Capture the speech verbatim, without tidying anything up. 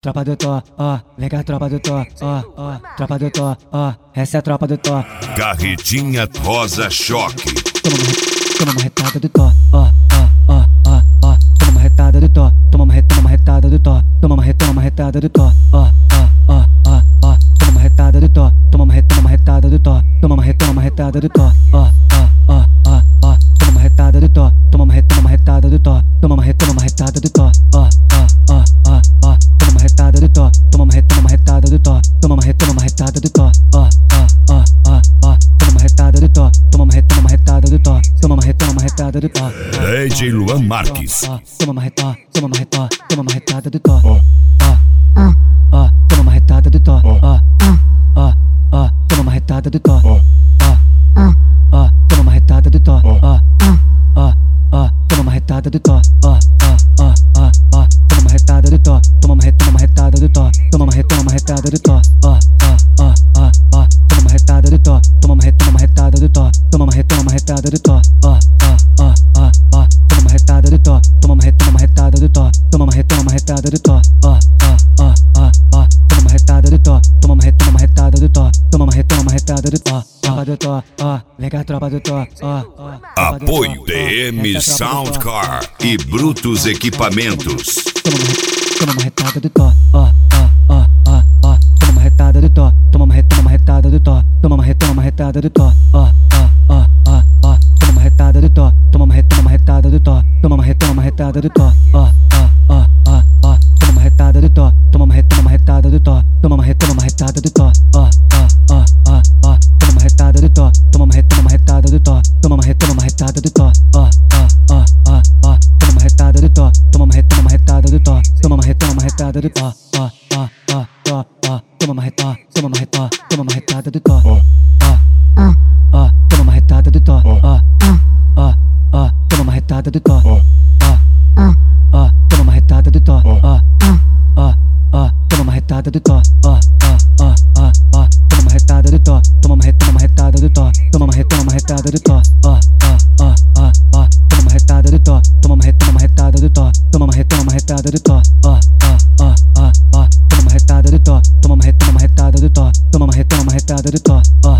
Tropa do Tó, ó, vem cá, tropa do Tó, ó, ó, tropa do Tó, ó, essa é a tropa do Tó. Carretinha Rosa Choque. Toma uma, toma uma retada do Tó, ó, ó, ó, ó, ó, toma uma retada do Tó, toma uma, toma uma retada do Tó, toma uma, toma uma retada do Tó, ó, ó, ó, ó, ó, toma uma retada do Tó, toma uma, toma uma retada do Tó, toma uma, toma uma retada do Tó, ó, ó, ó, ó, ó, toma uma retada do Tó, toma uma, toma uma retada do Tó, toma uma, toma uma retada do Tó, ó, ó, ó, ó, ó, toma uma retada do Tó, toma uma, toma uma retada do Tó, toma uma, toma uma retada do Tó, ó, ó, ó, ó, ó, toma uma retada do Tó, toma uma, toma uma retada do Tó, toma uma, toma uma retada do Tó. D J Luan Marques. Toma uma retada, toma uma retada, toma uma retada do Tó, ó, ó, toma uma retada do Tó, ó, ó, ó, toma uma retada do Tó, ó, ó, toma uma retada do Tó, ó, ó, ó, toma uma retada do Tó, ó, ó, ó, ó, toma uma retada do Tó, toma uma, toma uma retada do Tó, toma uma, toma uma retada do Tó, ó, ó, ó, ó, ó, toma uma retada do Tó, toma uma, toma uma retada do Tó, toma uma, toma uma retada do Tó, ó, ó, ó, ó, ó, toma uma retada do Tó, toma uma, toma uma retada do Tó, toma uma, toma uma retada do Tó, ó, ó, ó, ó, ó, toma uma retada do Tó, toma uma, toma uma retada do Tó, toma uma, toma uma retada do Tó, tropa do Tó, ó, vem cá, tropa do Tó, ó, ó. Apoio D M Soundcar e Brutus Equipamentos. Toma uma, toma uma retada do Tó, ó, ó, ó, ó, ó, toma uma retada do Tó, toma uma, toma uma retada do Tó, toma uma, toma uma retada do Tó, ó, ó, ó, ó, ó, toma uma retada do Tó, toma uma, toma uma retada do Tó, toma uma, toma uma retada do Tó, ó, ó, ó, ó, ó, toma uma retada do Tó, toma uma, toma uma retada do Tó, toma uma, toma uma retada do Tó, ó, ó, ó, ó, ó, toma uma retada do Tó, toma uma, toma uma retada do Tó, toma uma, toma uma retada do Tó, ó, ó, ó, ó, ó, toma uma retada do Tó, toma uma, toma uma retada do Tó, toma uma, toma uma retada do Tó, ó, ó, ó, ó, ó, toma uma retada, toma uma retada, toma uma retada do Tó, ó, ó, ó, toma uma retada do Tó, ó, ó, ó, toma uma retada do Tó, ó, ó, toma uma retada do Tó, ó, ó, ó, toma uma retada do Tó, ó, ó, ó, ó, toma uma retada do Tó, toma uma, toma uma retada do Tó, toma uma, toma uma retada do Tó, ó, ó, ó, ó, ó, toma uma retada do Tó, toma uma, toma uma retada do Tó, toma uma, toma uma retada do Tó, ó, ó, ó, ó, ó, toma uma retada do Tó, toma uma, toma uma retada do Tó, toma uma, toma uma retada do Tó, ó.